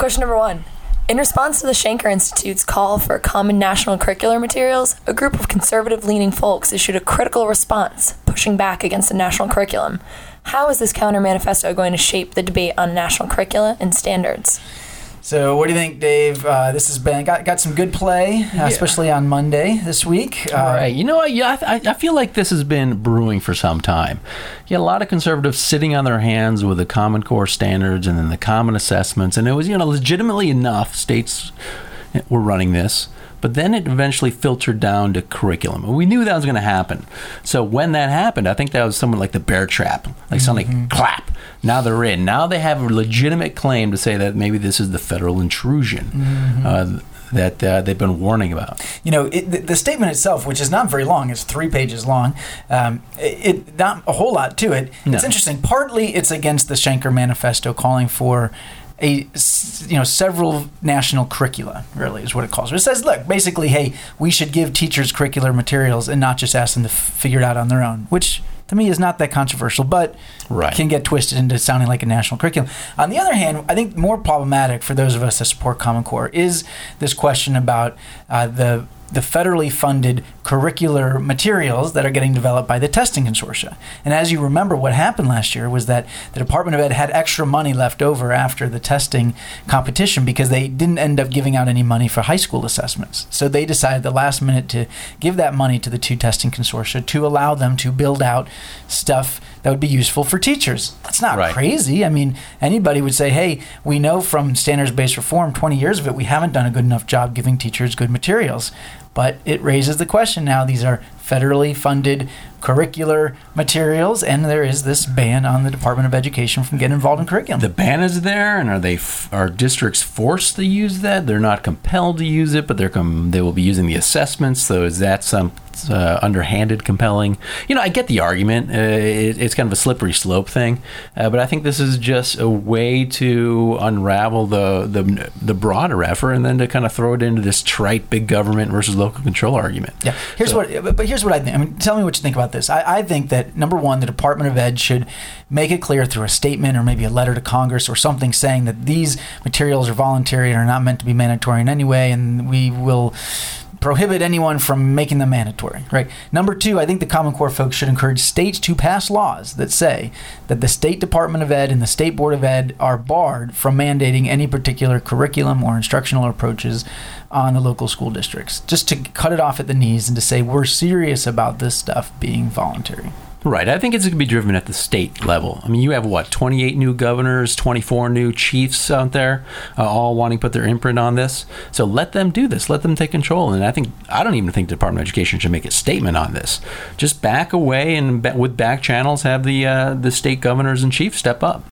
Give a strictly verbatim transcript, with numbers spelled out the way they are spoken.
Question number one. In response to the Shanker Institute's call for common national curricular materials, a group of conservative-leaning folks issued a critical response, pushing back against the national curriculum. How is this counter-manifesto going to shape the debate on national curricula and standards? So what do you think, Dave? Uh, this has been got got some good play, uh, yeah. especially on Monday this week. Uh, right. You know what? Yeah, I, I feel like this has been brewing for some time. You had a lot of conservatives sitting on their hands with the Common Core standards and then the common assessments, and it was, you know, legitimately enough states were running this. But then it eventually filtered down to curriculum. We knew that was going to happen. So when that happened, I think that was somewhat like the bear trap. Like something Mm-hmm. clap. Now they're in. Now they have a legitimate claim to say that maybe this is the federal intrusion Mm-hmm. uh, that uh, they've been warning about. You know, it, the, the statement itself, which is not very long, it's three pages long, um, it, it not a whole lot to it. No. It's interesting. Partly it's against the Shanker Manifesto calling for a, you know, several national curricula, really, is what it calls for. It says, look, basically, hey, we should give teachers curricular materials and not just ask them to f- figure it out on their own, which to me is not that controversial, but Right. can get twisted into sounding like a national curriculum. On the other hand, I think more problematic for those of us that support Common Core is this question about uh, the the federally funded curricular materials that are getting developed by the testing consortia. And as you remember, what happened last year was that the Department of Ed had extra money left over after the testing competition because they didn't end up giving out any money for high school assessments. So they decided at the last minute to give that money to the two testing consortia to allow them to build out stuff that would be useful for teachers. That's not Right. crazy. I mean, anybody would say, hey, we know from standards-based reform, twenty years of it, we haven't done a good enough job giving teachers good materials. But it raises the question now, these are federally funded curricular materials, and there is this ban on the Department of Education from getting involved in curriculum. The ban is there, and are they f- are districts forced to use that? They're not compelled to use it, but they're com- they will be using the assessments. So is that some uh, underhanded compelling? You know, I get the argument. Uh, it, it's kind of a slippery slope thing, uh, but I think this is just a way to unravel the, the the broader effort, and then to kind of throw it into this trite big government versus local control argument. Yeah. Here's So- what, but here's what I think. I mean, tell me what you think about this. I, I think that number one, the Department of Ed should make it clear through a statement or maybe a letter to Congress or something saying that these materials are voluntary and are not meant to be mandatory in any way, and we will prohibit anyone from making them mandatory, right? Number two, I think the Common Core folks should encourage states to pass laws that say that the State Department of Ed and the State Board of Ed are barred from mandating any particular curriculum or instructional approaches on the local school districts, just to cut it off at the knees and to say we're serious about this stuff being voluntary. Right. I think it's going to be driven at the state level. I mean, you have, what, twenty-eight new governors, twenty-four new chiefs out there, uh, all wanting to put their imprint on this. So let them do this. Let them take control. And I think, I don't even think the Department of Education should make a statement on this. Just back away and ba- with back channels have the uh, the state governors and chiefs step up.